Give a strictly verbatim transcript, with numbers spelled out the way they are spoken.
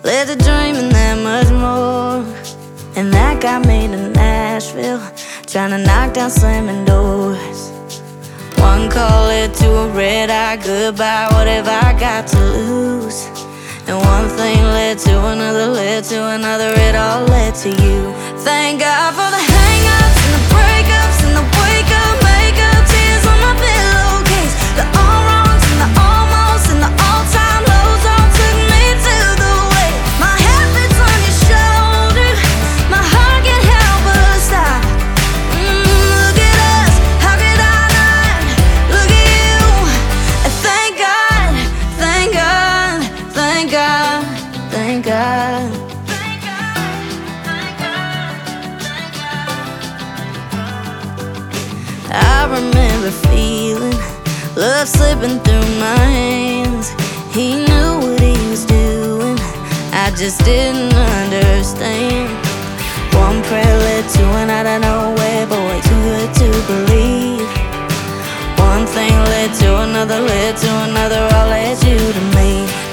led to dreaming that much more. And that got me to Nashville, trying to knock down slamming doors. One call led to a red-eye goodbye. What have I got to lose? And one thing led to another, led to another. It all led to you. Thank God for the hang-ups and the breakups and the wake-up, make-up, tears on my pillowcase. The all wrongs and the almost and the all-time lows all took me to the way. My head fits on your shoulder, my heart can't help but stop. Mm, look at us, how could I not look at you? And thank God, thank God, thank God, thank God. I remember feeling love slipping through my hands. He knew what he was doing, I just didn't understand. One prayer led to an out of nowhere, but way too good to believe. One thing led to another, led to another, all led you to me.